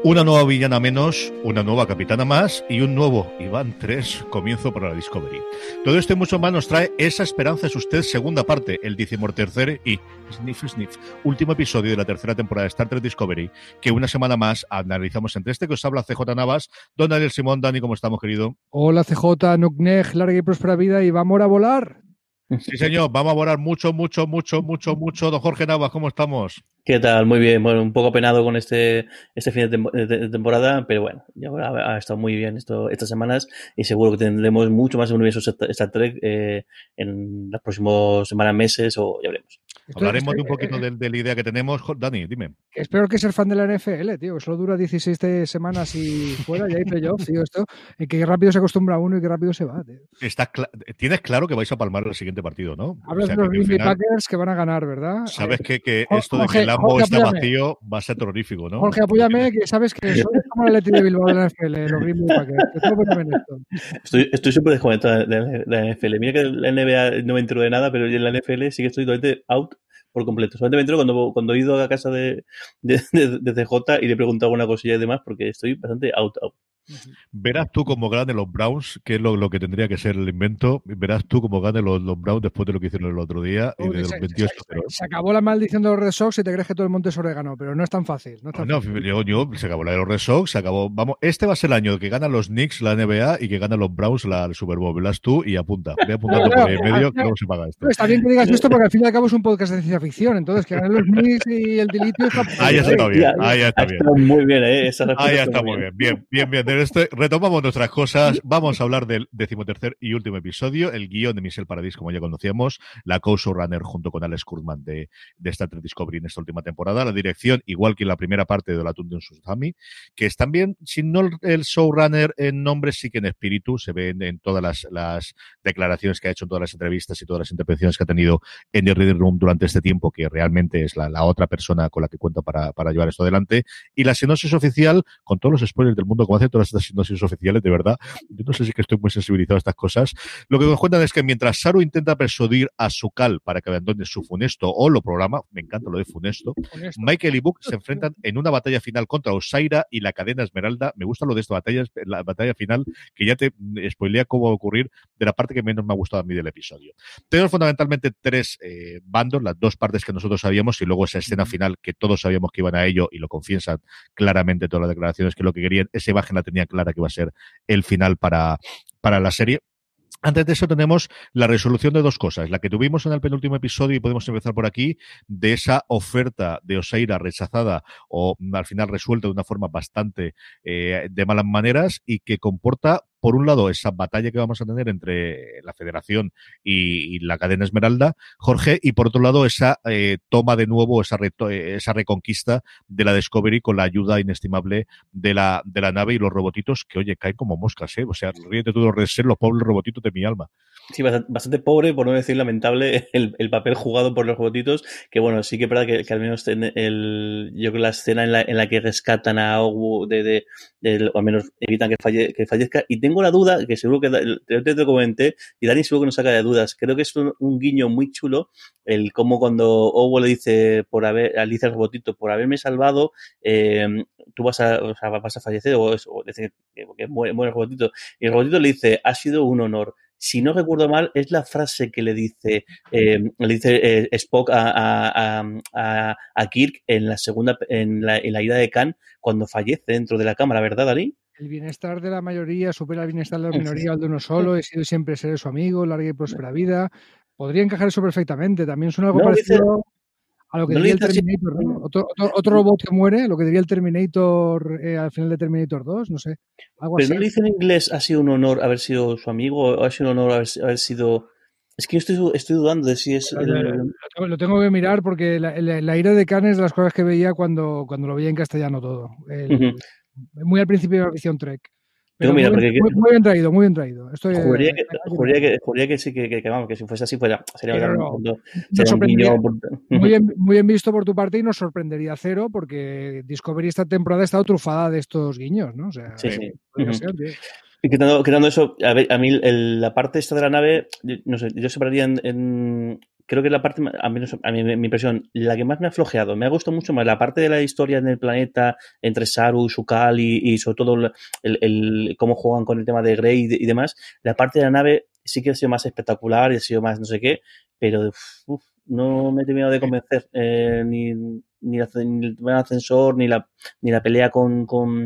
Una nueva villana menos, una nueva capitana más y un nuevo Iván 3 comienzo para la Discovery. Todo esto y mucho más nos trae Esa esperanza es usted, segunda parte, el 13º y sniff, último episodio de la tercera temporada de Star Trek Discovery, que una semana más analizamos entre este que os habla CJ Navas, don Daniel Simón. Dani, ¿cómo estamos, querido? Hola CJ, Nuknej, larga y próspera vida y vamos a volar. Sí, señor, vamos a volar mucho. Don Jorge Navas, ¿cómo estamos? ¿Qué tal? Muy bien. Bueno, un poco penado con este fin de temporada, pero bueno, ya ha estado muy bien estas semanas y seguro que tendremos mucho más universo Star Trek en los próximos semanas, meses o ya veremos. Hablaremos de un poquito de la idea que tenemos. Dani, dime. Espero que ser fan de la NFL, tío, que solo dura 16 semanas y fuera, ya hay playoff, tío, esto, y que rápido se acostumbra uno y que rápido se va, tío. Tienes claro que vais a palmar el siguiente partido, ¿no? Hablas de los Green Bay Packers que van a ganar, ¿verdad? Sabes que esto de que el Lambo está vacío va a ser terrorífico, ¿no? Jorge, apóyame, que sabes que soy como el Atleti de Bilbao de la NFL, los Green Bay Packers. Estoy súper desconectado de la NFL. Mira que la NBA no me entero de nada, pero en la NFL sí que estoy totalmente out por completo. Solamente me entero cuando he ido a casa de CJ y le he preguntado alguna cosilla y demás, porque estoy bastante out. Verás tú cómo ganen los Browns, que es lo que tendría que ser el invento. Verás tú cómo ganen los Browns después de lo que hicieron el otro día y de los 28. Se acabó la maldición de los Red Sox y te crees que todo el monte es orégano, pero no es tan fácil. No, se acabó la de los Red Sox, se acabó. Vamos, este va a ser el año que ganan los Knicks la NBA y que ganan los Browns el Super Bowl. Verás tú y apunta. Ve apuntando por ahí en medio que luego se paga esto. Está bien que digas esto porque al fin y al cabo es un podcast de ciencia ficción, entonces que ganen los Knicks y el Dilitio está... Ahí está bien, ahí está bien. Muy bien, Ahí está muy bien. Bien. Retomamos nuestras cosas. Vamos a hablar del 13º y último episodio, el guión de Michelle Paradis, como ya conocíamos, la co-showrunner junto con Alex Kurtzman de Star Trek Discovery en esta última temporada, la dirección, igual que en la primera parte de Olatunde Susami, que es también, si no el showrunner en nombre, sí que en espíritu, se ve en todas las declaraciones que ha hecho, en todas las entrevistas y todas las intervenciones que ha tenido en The Reading Room durante este tiempo, que realmente es la otra persona con la que cuenta para llevar esto adelante. Y la sinopsis oficial, con todos los spoilers del mundo, como hace todas estas sinopsis oficiales, de verdad, yo no sé si es que estoy muy sensibilizado a estas cosas. Lo que nos cuentan es que mientras Saru intenta persuadir a Sukal para que abandone su funesto programa, me encanta lo de funesto, Michael y Book se enfrentan en una batalla final contra Osaira y la cadena Esmeralda. Me gusta lo de esta batalla, la batalla final, que ya te spoilea cómo va a ocurrir, de la parte que menos me ha gustado a mí del episodio. Tenemos fundamentalmente tres bandos, las dos partes que nosotros sabíamos y luego esa escena final que todos sabíamos que iban a ello y lo confiesan claramente todas las declaraciones, que lo que querían, esa imagen la tenía clara que iba a ser el final para la serie. Antes de eso tenemos la resolución de dos cosas, la que tuvimos en el penúltimo episodio, y podemos empezar por aquí, de esa oferta de Osaira rechazada o al final resuelta de una forma bastante de malas maneras, y que comporta, por un lado, esa batalla que vamos a tener entre la Federación y la cadena Esmeralda, Jorge, y por otro lado esa toma de nuevo, esa reconquista de la Discovery con la ayuda inestimable de la nave y los robotitos que, oye, caen como moscas, ¿eh? O sea, ríete tú de los pobres robotitos de mi alma. Sí, bastante pobre, por no decir lamentable, el papel jugado por los robotitos, que bueno, sí que es verdad que al menos yo creo que la escena en la que rescatan a Ogu o al menos evitan que fallezca, y tengo la duda, que seguro que te comenté, y Dani seguro que nos saca de dudas, creo que es un guiño muy chulo, el cómo cuando Ogu le dice al robotito, por haberme salvado, tú vas a fallecer, o decir que muere el robotito, y el robotito le dice, ha sido un honor. Si no recuerdo mal, es la frase que le dice Spock a Kirk en la ida de Khan cuando fallece dentro de la cámara, ¿verdad, Dani? El bienestar de la mayoría supera el bienestar de la minoría al de uno solo. He sido siempre seré su amigo, larga y próspera vida. Podría encajar eso perfectamente. También suena algo parecido a lo que diría el Terminator, ¿no? Otro robot que muere, lo que diría el Terminator al final de Terminator 2, no sé. Algo Pero así. no le dice en inglés, ha sido un honor haber sido su amigo, o ha sido un honor haber sido... Es que yo estoy dudando de si es... Lo tengo que mirar porque la ira de Khan es de las cosas que veía cuando lo veía en castellano todo. Muy al principio de la ficción Trek. Pero muy bien traído, muy bien traído. Juraría que sí, vamos, que si fuese así, sería un guiño. Muy bien visto por tu parte y nos sorprendería cero porque Discovery esta temporada ha estado trufada de estos guiños, ¿no? O sea, sí. Y quitando eso, a mí la parte esta de la nave, no sé, yo separaría en creo que la parte, a mí mi impresión, la que más me ha flojeado, me ha gustado mucho más la parte de la historia en el planeta entre Saru, Shukal y sobre todo cómo juegan con el tema de Grey y demás. La parte de la nave sí que ha sido más espectacular y ha sido más no sé qué, pero no me he terminado de convencer ni el ascensor, ni la pelea con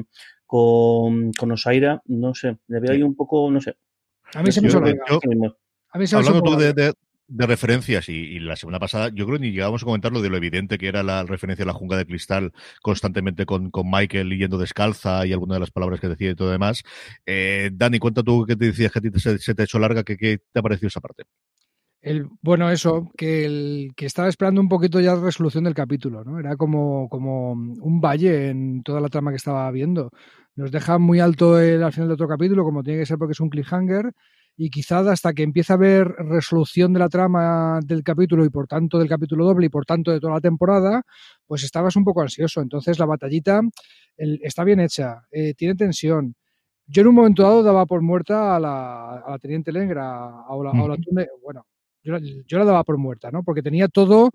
Osaira, no sé, le veo ahí un poco, no sé. A mí se me hizo hablando tú de referencias y la semana pasada yo creo que ni llegábamos a comentar lo de lo evidente que era la referencia a la jungla de cristal constantemente con Michael yendo descalza y alguna de las palabras que decía y todo demás. Dani, cuenta tú qué te decías que a ti se te ha hecho larga, ¿qué te ha parecido esa parte? Bueno, eso, que estaba esperando un poquito ya la resolución del capítulo, ¿no? Era como un valle en toda la trama que estaba viendo. Nos deja muy alto al final de otro capítulo, como tiene que ser porque es un cliffhanger, y quizá hasta que empiece a haber resolución de la trama del capítulo y por tanto del capítulo doble y por tanto de toda la temporada, pues estabas un poco ansioso. Entonces la batallita está bien hecha, tiene tensión. Yo en un momento dado daba por muerta a la Teniente Lengra, a Olatunde, bueno, yo la daba por muerta, ¿no? Porque tenía todas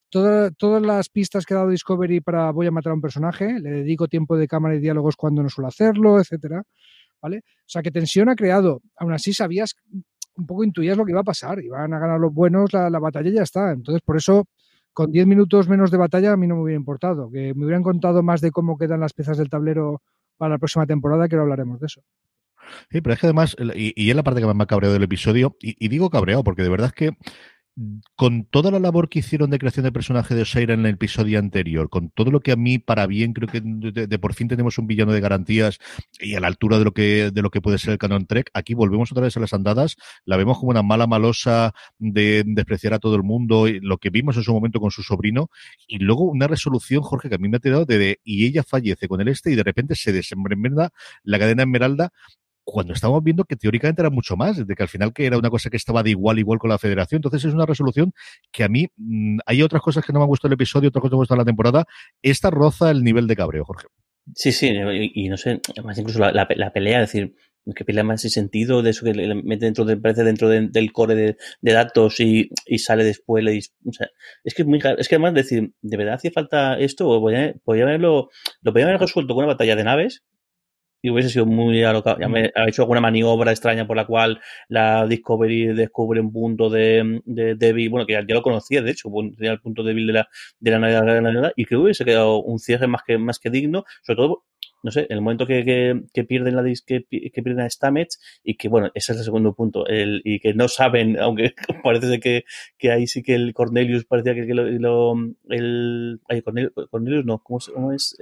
las pistas que ha dado Discovery para voy a matar a un personaje, le dedico tiempo de cámara y diálogos cuando no suelo hacerlo, etcétera, ¿vale? O sea, que tensión ha creado. Aún así sabías, un poco intuías lo que iba a pasar, iban a ganar los buenos, la batalla y ya está. Entonces, por eso, con 10 minutos menos de batalla a mí no me hubiera importado. Que me hubieran contado más de cómo quedan las piezas del tablero para la próxima temporada, que ahora hablaremos de eso. Sí, pero es que además, y es la parte que más me ha cabreado del episodio, y digo cabreado porque de verdad es que con toda la labor que hicieron de creación de personaje de Osaira en el episodio anterior, con todo lo que a mí para bien creo que de por fin tenemos un villano de garantías y a la altura de lo que puede ser el canon Trek, aquí volvemos otra vez a las andadas, la vemos como una mala malosa de despreciar a todo el mundo, y lo que vimos en su momento con su sobrino, y luego una resolución, Jorge, que a mí me ha tirado y ella fallece con el y de repente se desenmenda la cadena Esmeralda, cuando estamos viendo que teóricamente era mucho más, de que al final que era una cosa que estaba de igual con la federación. Entonces es una resolución que a mí hay otras cosas que no me han gustado el episodio, otras cosas que me han gustado la temporada. Esta roza el nivel de cabreo, Jorge. Sí, y no sé, además incluso la pelea, es decir, que pelea más sin sentido, de eso que le mete dentro del core de datos y sale después, o sea, es que es muy caro. Es que además decir, ¿de verdad hacía falta esto? O podía haberlo resuelto con una batalla de naves y hubiese sido muy alocado. Ya me ha hecho alguna maniobra extraña por la cual la Discovery descubre un punto de débil, bueno, que ya lo conocía, de hecho, tenía el punto débil de la nave, y creo que hubiese quedado un cierre más que digno, sobre todo, no sé, en el momento que pierden que pierden a Stamets, y que, bueno, ese es el segundo punto, y que no saben, aunque parece que ahí sí que el Cornelius parecía que Cornelius no, ¿cómo es?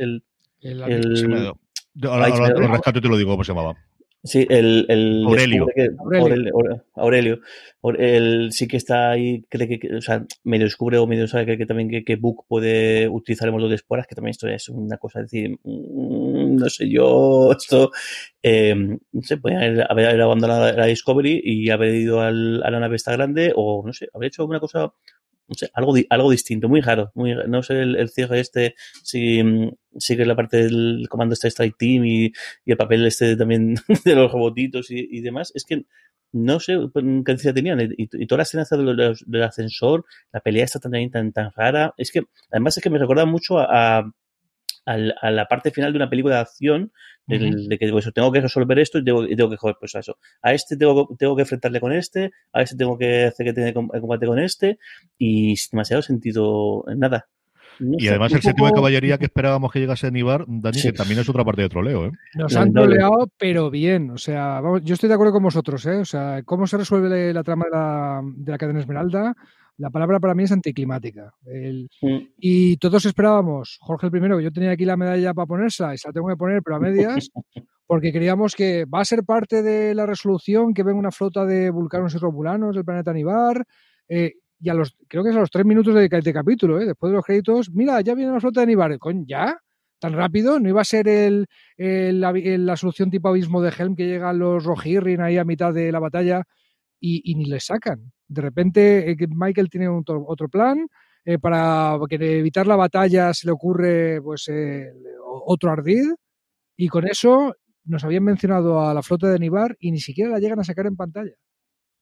Ahora lo rescato y te lo digo cómo se llamaba. Sí, Aurelio. Aurelio. Sí que está ahí, cree que, o sea, medio descubre o medio sabe que también que Book puede utilizar el módulo de esporas, que también esto es una cosa, decir, no sé yo, esto, no sé, puede haber abandonado la Discovery y haber ido a la nave esta grande, o no sé, haber hecho alguna cosa, no sé, algo distinto, muy raro, no sé el cierre si sigue la parte del comando Strike Team y el papel también de los robotitos y demás, es que no sé qué necesidad tenían, y toda la escena del ascensor, la pelea está también tan rara, es que además es que me recuerda mucho a la parte final de una película de acción, de que pues, tengo que resolver esto y tengo que joder, pues a eso. A este tengo que enfrentarle con este, a este tengo que hacer que tenga combate con este, y sin demasiado sentido en nada. No y sé, además el séptimo de caballería que esperábamos que llegase a Nibar, Dani, sí, que también es otra parte de troleo, ¿eh? Nos han troleado, pero bien. O sea, vamos, yo estoy de acuerdo con vosotros, ¿eh? O sea, cómo se resuelve la trama de la cadena Esmeralda, la palabra para mí es anticlimática. Y todos esperábamos, Jorge el primero, que yo tenía aquí la medalla para ponérsela y se la tengo que poner, pero a medias, porque creíamos que va a ser parte de la resolución que venga una flota de vulcanos y romulanos del planeta Nibar. Y creo que es a los 3 minutos de capítulo, después de los créditos, mira, ya viene la flota de Nibar. ¿Ya? ¿Tan rápido? ¿No iba a ser la solución tipo abismo de Helm que llegan los Rohirrim ahí a mitad de la batalla y ni les sacan? De repente Michael tiene otro plan, para evitar la batalla se le ocurre pues otro ardid, y con eso nos habían mencionado a la flota de Nibar y ni siquiera la llegan a sacar en pantalla.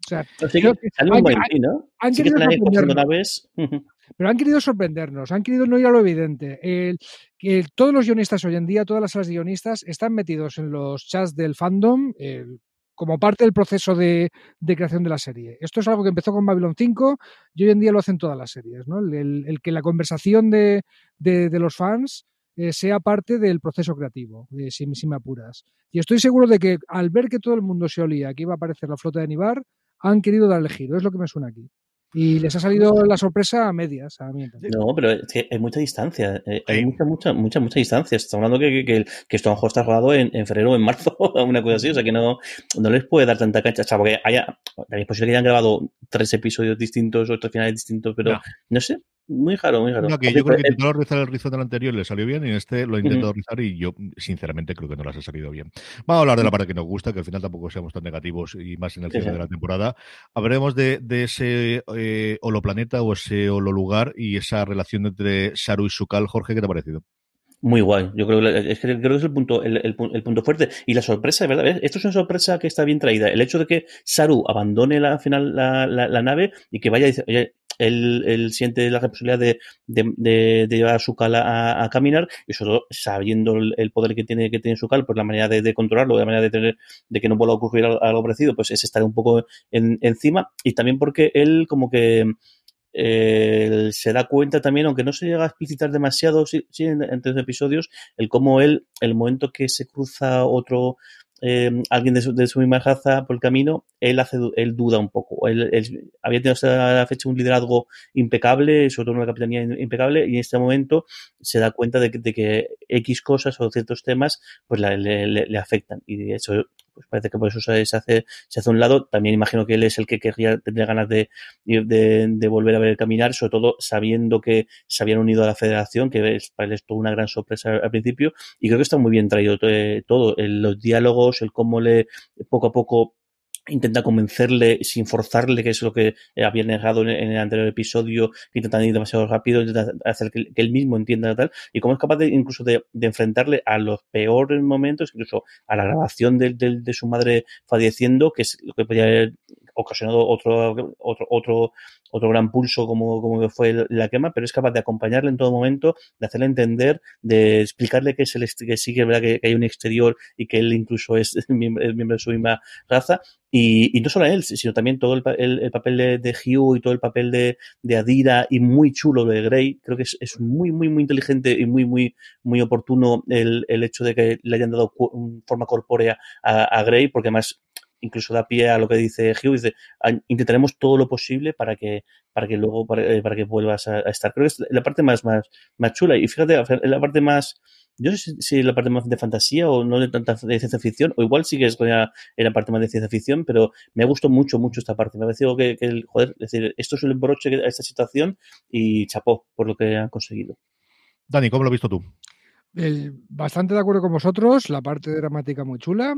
sea, así que sale un buen fin, ¿no? Han sí querido naves. Pero han querido sorprendernos, han querido no ir a lo evidente. Que todos los guionistas hoy en día, todas las salas de guionistas, están metidos en los chats del fandom como parte del proceso de creación de la serie. Esto es algo que empezó con Babylon 5 y hoy en día lo hacen todas las series, ¿no? El que la conversación de los fans sea parte del proceso creativo, si me apuras. Y estoy seguro de que al ver que todo el mundo se olía que iba a aparecer la flota de Nibar, han querido darle giro, es lo que me suena aquí. Y les ha salido la sorpresa a medias, a mí. No, pero es que hay mucha distancia. Hay mucha distancia. Estamos hablando que esto a lo mejor está rodado en febrero o en marzo, o una cosa así. O sea que no les puede dar tanta cancha. O sea, porque también es posible que hayan grabado 3 episodios distintos o 3 finales distintos, pero no sé. Muy raro, muy raro. No, que yo creo que intentó rizar el rizo del anterior y le salió bien, y en este lo he intentado rizar y yo, sinceramente, creo que no las ha salido bien. Vamos a hablar de la parte que nos gusta, que al final tampoco seamos tan negativos y más en el cierre de la temporada. Hablaremos de ese holoplaneta o ese hololugar y esa relación entre Saru y Sukal. Jorge, ¿qué te ha parecido? Muy guay. Yo creo que es el punto fuerte. Y la sorpresa, de verdad, esto es una sorpresa que está bien traída. El hecho de que Saru abandone al final la nave y que vaya y dice, oye, él siente la responsabilidad de llevar a Sukal a caminar, y sobre todo sabiendo el poder que tiene Sukal, pues la manera de controlarlo, la manera de que no vuelva a ocurrir algo parecido, pues es estar un poco encima. Y también porque él como que se da cuenta también, aunque no se llega a explicitar demasiado entre los episodios, el cómo el momento que se cruza otro alguien de su misma raza por el camino, él duda un poco. Él había tenido hasta la fecha un liderazgo impecable, sobre todo una capitanía impecable, y en este momento se da cuenta de que X cosas o ciertos temas pues le afectan, y de hecho pues parece que por eso se hace a un lado. También imagino que él es el que tendría ganas de volver a ver el caminar, sobre todo sabiendo que se habían unido a la federación, que para él es toda una gran sorpresa al principio, y creo que está muy bien traído todo, los diálogos, el cómo poco a poco intenta convencerle sin forzarle, que es lo que había negado en el anterior episodio, que intentan ir demasiado rápido, intentan hacer que él mismo entienda tal, y cómo es capaz incluso de enfrentarle a los peores momentos, incluso a la grabación de su madre falleciendo, que es lo que podía haber ocasionado otro gran pulso como fue la quema, pero es capaz de acompañarle en todo momento, de hacerle entender, de explicarle que sí que es verdad que hay un exterior y que él incluso es miembro de su misma raza. Y no solo él, sino también todo el papel de Hugh y todo el papel de Adira, y muy chulo de Grey. Creo que es muy, muy, muy inteligente y muy, muy, muy oportuno el hecho de que le hayan dado forma corpórea a Grey, porque además incluso da pie a lo que dice Hugh, dice, intentaremos todo lo posible para que luego para que vuelvas a estar. Creo que es la parte más chula, y fíjate, la parte más, yo no sé si la parte más de fantasía o no de tanta de ciencia ficción, o igual sí que es la parte más de ciencia ficción, pero me ha gustado mucho esta parte. Me ha parecido que joder, es decir, esto es el broche a esta situación, y chapó por lo que han conseguido. Dani, ¿cómo lo has visto tú? Bastante de acuerdo con vosotros, la parte dramática muy chula.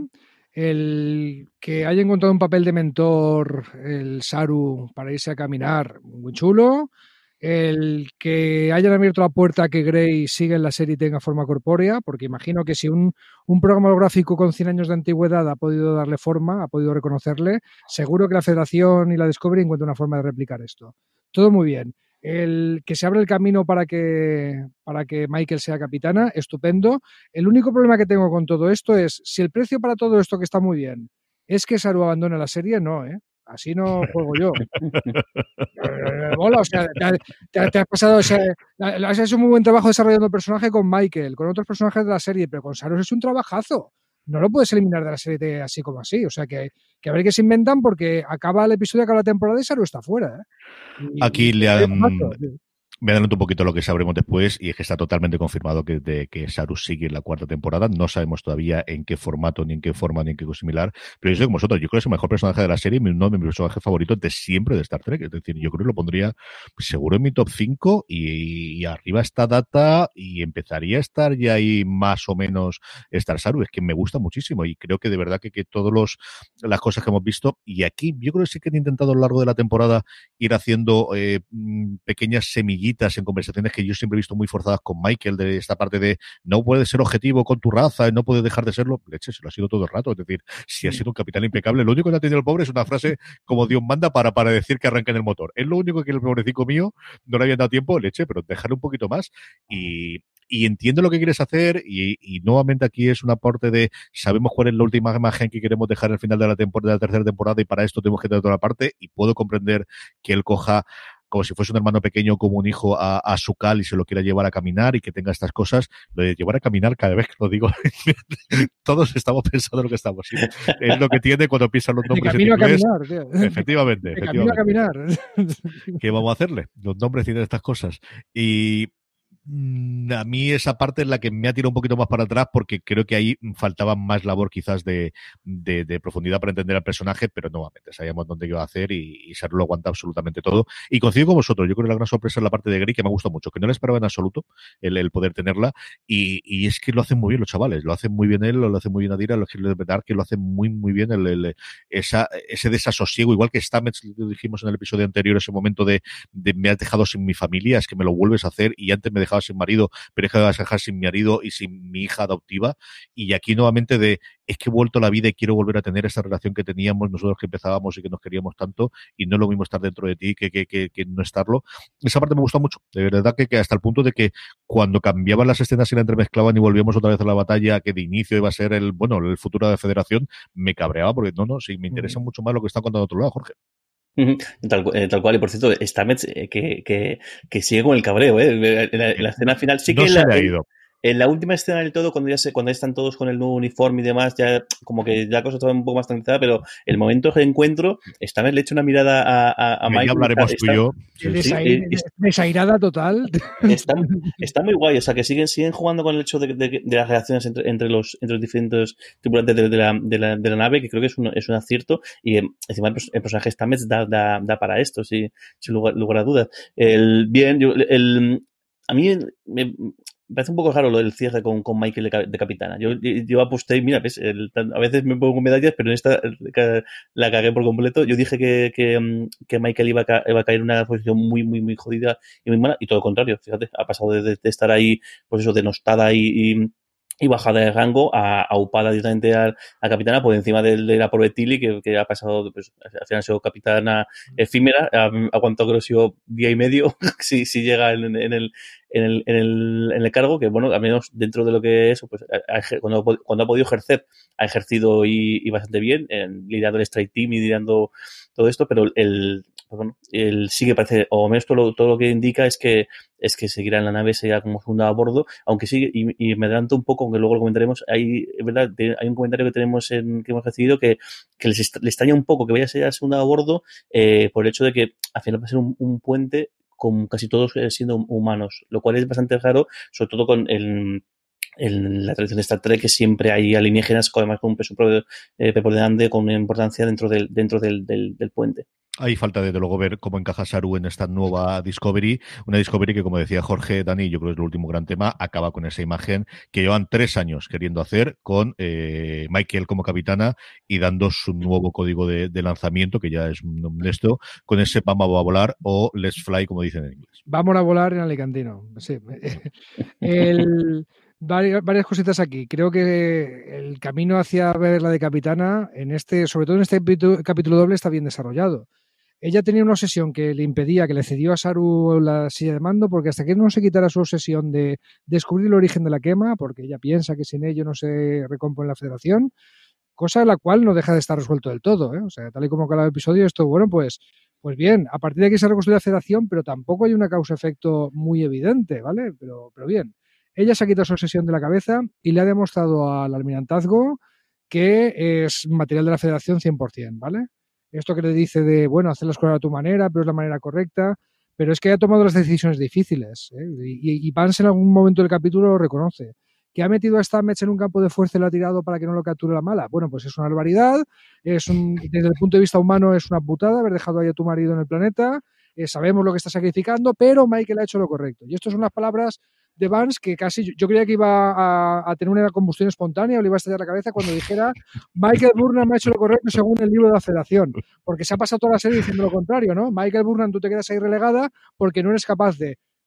El que haya encontrado un papel de mentor el Saru para irse a caminar, muy chulo. El que hayan abierto la puerta a que Grey siga en la serie y tenga forma corpórea, porque imagino que si un programa holográfico con 100 años de antigüedad ha podido darle forma, ha podido reconocerle, seguro que la Federación y la Discovery encuentran una forma de replicar esto. Todo muy bien. El que se abre el camino para que Michael sea capitana, estupendo. El único problema que tengo con todo esto es, si el precio para todo esto, que está muy bien, es que Saru abandone la serie, no, así no juego yo. Mola, o sea, te has pasado, has hecho un muy buen trabajo desarrollando el personaje con Michael, con otros personajes de la serie, pero con Saru es un trabajazo. No lo puedes eliminar de la serie así como así. O sea, que a ver qué se inventan, porque acaba el episodio, acaba la temporada y Saru está fuera. Aquí le han... Me adelanto un poquito lo que sabremos después, y es que está totalmente confirmado que Saru sigue en la 4ª temporada. No sabemos todavía en qué formato, ni en qué forma, ni en qué cosa similar, pero yo soy como vosotros. Yo creo que es el mejor personaje de la serie, uno de mis personajes favoritos de siempre de Star Trek. Es decir, yo creo que lo pondría seguro en mi top 5, y arriba está Data, y empezaría a estar ya ahí más o menos Star Saru. Es que me gusta muchísimo, y creo que de verdad que todas las cosas que hemos visto, y aquí yo creo que sí que han intentado a lo largo de la temporada ir haciendo pequeñas semillitas sencillitas, en conversaciones que yo siempre he visto muy forzadas con Michael, de esta parte de no puedes ser objetivo con tu raza, no puedes dejar de serlo. Leche, se lo ha sido todo el rato. Es decir, si ha sido un capitán impecable, lo único que ha tenido el pobre es una frase como Dios manda para decir que arranquen el motor. Es lo único que el pobrecito mío no le habían dado tiempo, leche, pero dejarle un poquito más. Y entiendo lo que quieres hacer y nuevamente aquí es un aporte de sabemos cuál es la última imagen que queremos dejar al final de la temporada, de la tercera temporada, y para esto tenemos que tener toda la parte, y puedo comprender que él coja como si fuese un hermano pequeño, como un hijo a su cal y se lo quiera llevar a caminar y que tenga estas cosas. Lo de llevar a caminar, cada vez que lo digo, todos estamos pensando en lo que estamos. ¿Sí? Es lo que tiene cuando piensan los nombres en inglés. A caminar, tío. Efectivamente. Camino a caminar. ¿Qué vamos a hacerle? Los nombres tienen estas cosas. Y a mí esa parte es la que me ha tirado un poquito más para atrás porque creo que ahí faltaba más labor quizás de profundidad para entender al personaje, pero nuevamente sabíamos dónde iba a hacer y Saru lo aguanta absolutamente todo. Y coincido con vosotros, yo creo que la gran sorpresa es la parte de Grey, que me ha gustado mucho, que no le esperaba en absoluto el poder tenerla, y es que lo hacen muy bien los chavales, lo hacen muy bien él, lo hacen muy bien Adira, lo hacen muy muy bien ese desasosiego, igual que Stamets, lo dijimos en el episodio anterior, ese momento de me has dejado sin mi familia, es que me lo vuelves a hacer, y antes me dejaba sin marido, pero es que me vas a dejar sin mi marido y sin mi hija adoptiva, y aquí nuevamente es que he vuelto a la vida y quiero volver a tener esa relación que teníamos nosotros que empezábamos y que nos queríamos tanto, y no es lo mismo estar dentro de ti que no estarlo. Esa parte me gustó mucho, de verdad que hasta el punto de que cuando cambiaban las escenas y la entremezclaban y volvíamos otra vez a la batalla, que de inicio iba a ser el futuro de la Federación, me cabreaba porque sí, me interesa mucho más lo que está contando a otro lado, Jorge. Tal cual, y por cierto, Stamets que sigue con el cabreo, en la escena final sí que no se le ha ido. En la última escena del todo, cuando ya están todos con el nuevo uniforme y demás, ya como que la cosa está un poco más tranquilizada, pero el momento de encuentro, Stamets le echa una mirada a Michael. Ya hablaremos tú y yo. Desairada total. Está muy guay, o sea, que siguen jugando con el hecho de las relaciones entre los diferentes tripulantes de la nave, que creo que es un acierto, y encima el personaje Stamets da para esto, sin lugar a dudas. A mí me parece un poco raro lo del cierre con Michael de capitana. Yo aposté, mira, ves, a veces me pongo medallas, pero en esta la cagué por completo. Yo dije que Michael iba a caer en una posición muy, muy, muy jodida y muy mala, y todo lo contrario, fíjate, ha pasado de estar ahí, pues eso, denostada y bajada de rango a upada directamente a capitana por encima de la pobre Tilly, que ha pasado, pues al final ha sido capitana efímera, ha aguantado creo que ha sido día y medio si llega en el cargo, que bueno, al menos dentro de lo que es, pues cuando ha podido ejercer, ha ejercido y bastante bien, liderando el strike team y liderando todo esto, pero él sí que parece, o al menos todo lo que indica es que seguirá en la nave, seguirá como segundo a bordo, aunque sí, y me adelanto un poco, aunque luego lo comentaremos, hay un comentario que tenemos que hemos recibido que le extraña un poco que vaya a ser segundo a bordo por el hecho de que al final va a ser un puente con casi todos siendo humanos, lo cual es bastante raro, sobre todo con en la tradición de Star Trek, que siempre hay alienígenas, además con un peso preponderante, con una importancia dentro del puente. Hay falta desde luego ver cómo encaja Saru en esta nueva Discovery, una Discovery que, como decía Jorge, Dani, yo creo que es el último gran tema, acaba con esa imagen que llevan 3 años queriendo hacer con Michael como capitana y dando su nuevo código de lanzamiento, que ya es esto, con ese vamos a volar o let's fly, como dicen en inglés. Vamos a volar en alicantino, sí. Varias cositas aquí. Creo que el camino hacia ver la de capitana, sobre todo en este capítulo doble, está bien desarrollado. Ella tenía una obsesión que le impedía, que le cedió a Saru la silla de mando, porque hasta que no se quitara su obsesión de descubrir el origen de la quema, porque ella piensa que sin ello no se recompone la Federación, cosa la cual no deja de estar resuelto del todo, ¿eh? O sea, tal y como acaba el episodio, esto, bueno, pues bien, a partir de aquí se reconstruye la Federación, pero tampoco hay una causa-efecto muy evidente, ¿vale? Pero bien. Ella se ha quitado su obsesión de la cabeza y le ha demostrado al almirantazgo que es material de la Federación 100%, ¿vale? Esto que le dice de, bueno, hacer las cosas a tu manera, pero es la manera correcta, pero es que ha tomado las decisiones difíciles, ¿eh? Y Vance en algún momento del capítulo lo reconoce. ¿Que ha metido a Stamets en un campo de fuerza y lo ha tirado para que no lo capture la mala? Bueno, pues es una barbaridad, desde el punto de vista humano es una putada haber dejado ahí a tu marido en el planeta, sabemos lo que está sacrificando, pero Michael ha hecho lo correcto. Y estas son las palabras de Vance que casi yo creía que iba a tener una combustión espontánea o le iba a estallar la cabeza cuando dijera Michael Burnham ha hecho lo correcto según el libro de la Federación, porque se ha pasado toda la serie diciendo lo contrario, ¿no? Michael Burnham, tú te quedas ahí relegada porque no eres capaz de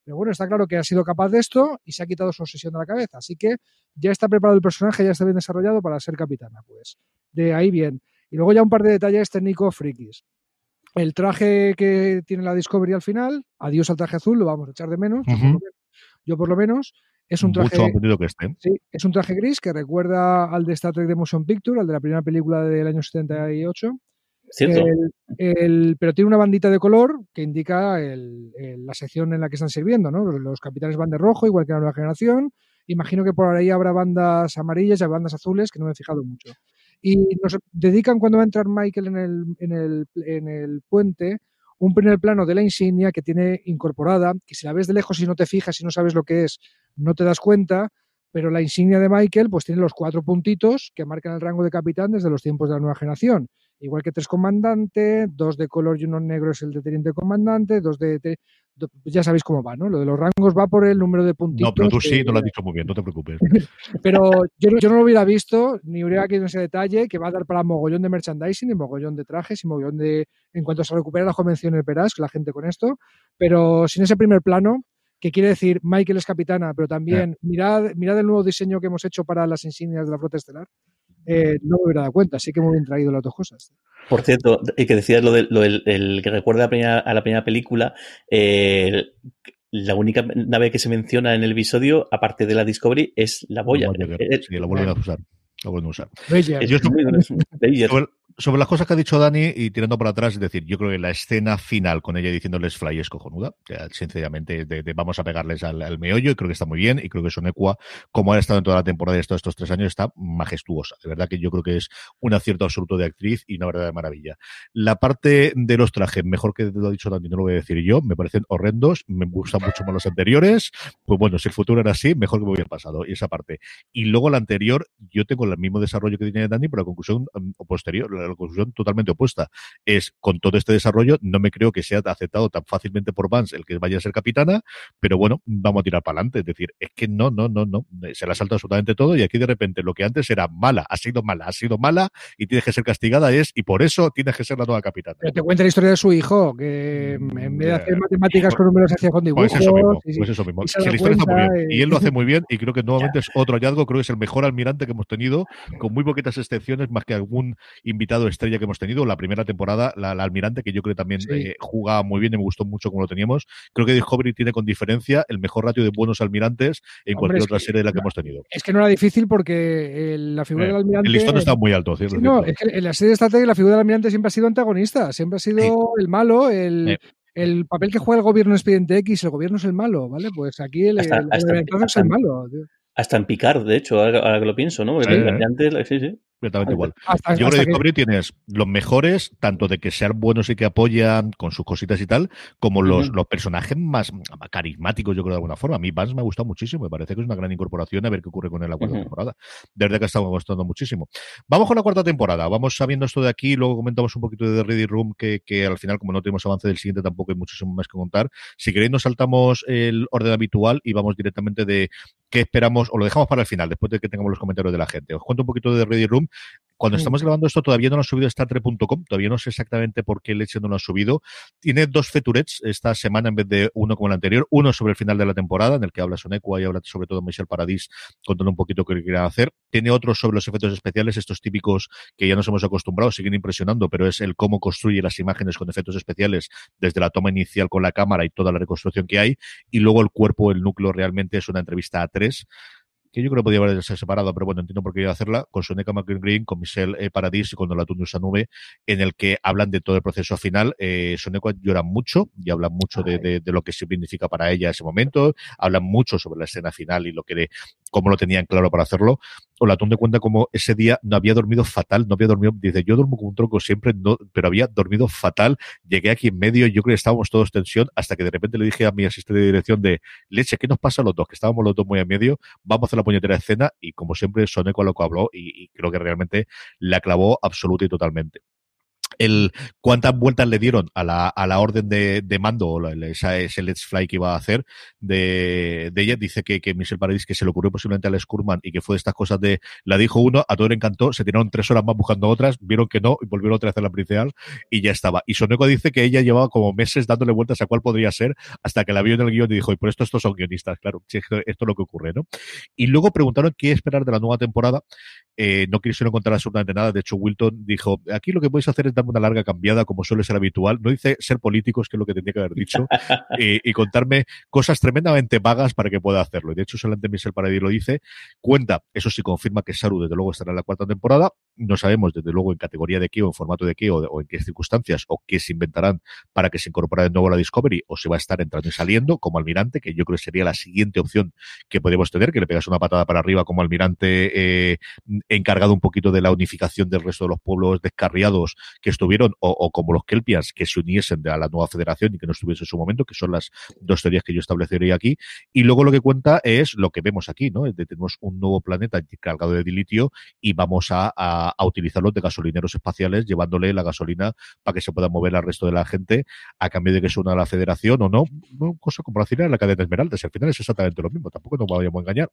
Pero bueno, está claro que ha sido capaz de esto y se ha quitado su obsesión de la cabeza. Así que ya está preparado el personaje, ya está bien desarrollado para ser capitana. Pues de ahí bien. Y luego ya un par de detalles técnicos frikis. El traje que tiene la Discovery al final, adiós al traje azul, lo vamos a echar de menos. Yo por lo menos. Es un traje, mucho más bonito que este. Sí, es un traje gris que recuerda al de Star Trek The Motion Picture, al de la primera película del año 78. ¿Cierto? Pero tiene una bandita de color que indica la sección en la que están sirviendo, ¿no? Los capitanes van de rojo, igual que la nueva generación. Imagino que por ahí habrá bandas amarillas y bandas azules, que no me he fijado mucho. Y nos dedican, cuando va a entrar Michael en el puente, un primer plano de la insignia que tiene incorporada, que si la ves de lejos y no te fijas y no sabes lo que es, no te das cuenta, pero la insignia de Michael pues tiene los 4 puntitos que marcan el rango de capitán desde los tiempos de la nueva generación. Igual que 3 comandante, 2 de color y uno negro es el de teniente comandante, 2 ya sabéis cómo va, ¿no? Lo de los rangos va por el número de puntitos. No, pero tú sí, no lo has dicho muy bien, no te preocupes. Pero yo no lo hubiera visto, ni hubiera querido ese detalle, que va a dar para mogollón de merchandising, y mogollón de trajes, y mogollón de... En cuanto se recupere la convención, verás que la gente con esto, pero sin ese primer plano, que quiere decir Michael es capitana, pero también mirad el nuevo diseño que hemos hecho para las insignias de la flota estelar. No me hubiera dado cuenta, así que muy bien traído las dos cosas. Por cierto, y que decías el que recuerda a la primera película, la única nave que se menciona en el episodio, aparte de la Discovery, es la Voyager. Sí, la vuelven a usar. Sobre las cosas que ha dicho Dani y tirando para atrás, es decir, yo creo que la escena final con ella diciéndoles fly es cojonuda. Sinceramente, vamos a pegarles al meollo, y creo que está muy bien, y creo que Sonequa, como ha estado en toda la temporada de estos 3 años, está majestuosa. De verdad que yo creo que es un acierto absoluto de actriz y una verdadera maravilla. La parte de los trajes, mejor que lo ha dicho Dani, no lo voy a decir yo, me parecen horrendos, me gustan mucho más los anteriores. Pues bueno, si el futuro era así, mejor que me hubiera pasado, y esa parte. Y luego la anterior, yo tengo el mismo desarrollo que tiene Dani, pero la conclusión posterior, la conclusión totalmente opuesta. Es, con todo este desarrollo, no me creo que sea aceptado tan fácilmente por Vance el que vaya a ser capitana, pero bueno, vamos a tirar para adelante. Es decir, es que no. Se la salta absolutamente todo, y aquí de repente lo que antes era mala, ha sido mala, y tienes que ser castigada, y por eso tienes que ser la nueva capitana. Pero te cuenta la historia de su hijo, que en vez de hacer matemáticas con números, hacía con dibujos. Pues eso mismo. Que la historia está muy bien. Y él lo hace muy bien, y creo que nuevamente es otro hallazgo. Creo que es el mejor almirante que hemos tenido, con muy poquitas excepciones, más que algún invitado estrella que hemos tenido. La primera temporada, la almirante, que yo creo que también jugaba muy bien y me gustó mucho como lo teníamos. Creo que Discovery tiene con diferencia el mejor ratio de buenos almirantes en cualquier otra serie de la que hemos tenido. Es que no era difícil, porque la figura del almirante... El listón está muy alto, ¿cierto? No, es que en la serie de Star Trek la figura del almirante siempre ha sido antagonista, siempre ha sido el malo, el papel que juega el gobierno en Expediente X, el gobierno es el malo, ¿vale? Pues aquí el almirante es el malo. Hasta en Picard, de hecho, ahora que lo pienso, ¿no? Porque antes, sí. Completamente igual. Yo creo que Discovery tienes los mejores, tanto de que sean buenos y que apoyan con sus cositas y tal, como los personajes más carismáticos, yo creo, de alguna forma. A mí Vance me ha gustado muchísimo, me parece que es una gran incorporación, a ver qué ocurre con él en la cuarta temporada. De verdad que ha estado gustando muchísimo. Vamos con la cuarta temporada, vamos sabiendo esto de aquí, luego comentamos un poquito de The Ready Room, que al final, como no tenemos avance del siguiente, tampoco hay muchísimo más que contar. Si queréis, nos saltamos el orden habitual y vamos directamente de qué esperamos, o lo dejamos para el final, después de que tengamos los comentarios de la gente. Os cuento un poquito de The Ready Room. Cuando estamos grabando esto todavía no lo han subido a StarTrek.com, todavía no sé exactamente por qué leche no lo han subido. Tiene 2 featurettes esta semana en vez de uno como el anterior, uno sobre el final de la temporada, en el que habla Sonequa y habla sobre todo Michel Paradis, contando un poquito qué querían hacer. Tiene otro sobre los efectos especiales, estos típicos que ya nos hemos acostumbrado, siguen impresionando, pero es el cómo construye las imágenes con efectos especiales desde la toma inicial con la cámara y toda la reconstrucción que hay, y luego el cuerpo, el núcleo, realmente es una entrevista a 3, que yo creo que podía haberse separado, pero bueno, entiendo por qué iba a hacerla, con Sonequa McGreen, con Michelle Paradis y con Olatunde Usanube, en el que hablan de todo el proceso final. Sonequa llora mucho y habla mucho de lo que significa para ella ese momento, hablan mucho sobre la escena final y cómo lo tenían claro para hacerlo. Olatunde cuenta cómo ese día no había dormido fatal, dice, yo duermo como un tronco siempre, pero había dormido fatal, llegué aquí en medio, yo creo que estábamos todos tensión, hasta que de repente le dije a mi asistente de dirección de, leche, ¿qué nos pasa a los dos? Que estábamos los dos muy a medio, vamos a hacer la puñetera escena, y como siempre Sonequa lo que habló, y creo que realmente la clavó absoluta y totalmente. cuántas vueltas le dieron a la orden de mando o ese Let's Fly que iba a hacer de ella. Dice que Michelle Paradis, que se le ocurrió posiblemente a Alex Kurtzman y que fue de estas cosas de la dijo uno, a todo le encantó, se tiraron 3 horas más buscando otras, vieron que no y volvieron otra vez a la principal y ya estaba. Y Soneco dice que ella llevaba como meses dándole vueltas a cuál podría ser hasta que la vio en el guión y dijo, y por esto estos son guionistas, claro, esto es lo que ocurre, ¿no? Y luego preguntaron qué esperar de la nueva temporada. No quisieron contar absolutamente nada. De hecho, Wilton dijo, aquí lo que podéis hacer es darme una larga cambiada, como suele ser habitual. No dice ser políticos, que es lo que tendría que haber dicho, y contarme cosas tremendamente vagas para que pueda hacerlo. Y de hecho, solamente Michelle Paradis lo dice. Cuenta, eso sí confirma que Saru, desde luego, estará en la 4ª temporada. No sabemos, desde luego, en categoría de qué, o en formato de qué, o en qué circunstancias, o qué se inventarán para que se incorpore de nuevo a la Discovery, o se va a estar entrando y saliendo, como almirante, que yo creo que sería la siguiente opción que podemos tener, que le pegas una patada para arriba como almirante encargado un poquito de la unificación del resto de los pueblos descarriados que estuvieron, o como los Kelpians, que se uniesen a la nueva federación y que no estuviese en su momento, que son las dos teorías que yo establecería aquí. Y luego lo que cuenta es lo que vemos aquí, ¿no? Tenemos un nuevo planeta cargado de dilitio y vamos a utilizarlos de gasolineros espaciales, llevándole la gasolina para que se pueda mover al resto de la gente a cambio de que se una a la federación o no. Bueno, cosa como la en la cadena Esmeraldas. Al final es exactamente lo mismo. Tampoco nos vayamos a engañar.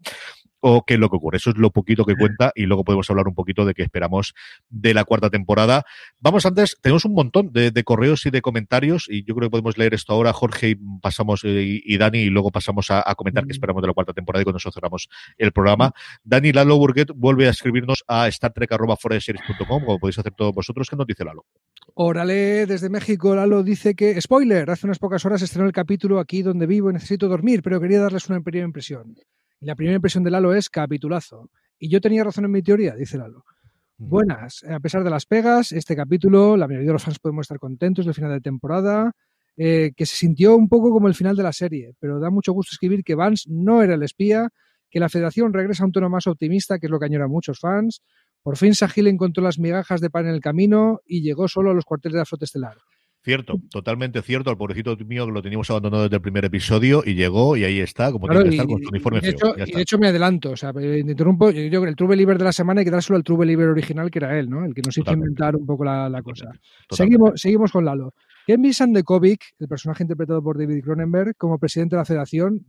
O qué es lo que ocurre. Eso es lo poquito que cuenta y luego podemos hablar un poquito de qué esperamos de la 4ª temporada. Vamos antes, tenemos un montón de correos y de comentarios y yo creo que podemos leer esto ahora, Jorge, y pasamos, y Dani, y luego pasamos a comentar qué esperamos de la 4ª temporada y con eso cerramos el programa. Dani, Lalo Burguet vuelve a escribirnos a startrek@foradeseries.com, como podéis hacer todos vosotros. ¿Qué nos dice Lalo? Órale, desde México, Lalo dice que, spoiler, hace unas pocas horas estrenó el capítulo Aquí donde vivo y necesito dormir, pero quería darles una primera impresión. Y la primera impresión de Lalo es capitulazo. Y yo tenía razón en mi teoría, dice Lalo. Buenas, a pesar de las pegas, este capítulo, la mayoría de los fans podemos estar contentos del final de temporada, que se sintió un poco como el final de la serie, pero da mucho gusto escribir que Vance no era el espía, que la Federación regresa a un tono más optimista, que es lo que añoran muchos fans. Por fin Sahil encontró las migajas de pan en el camino y llegó solo a los cuarteles de la Flota Estelar. Cierto, totalmente cierto. Al pobrecito mío que lo teníamos abandonado desde el primer episodio y llegó y ahí está, como claro, tiene que estar, con su uniforme feo. Y de hecho me adelanto, o sea, me interrumpo, yo creo que el True Believer de la semana hay que dárselo al True Believer original, que era él, ¿no? El que nos hizo inventar un poco la cosa. Seguimos con Lalo. Ken Sandekovic, el personaje interpretado por David Cronenberg, como presidente de la Federación,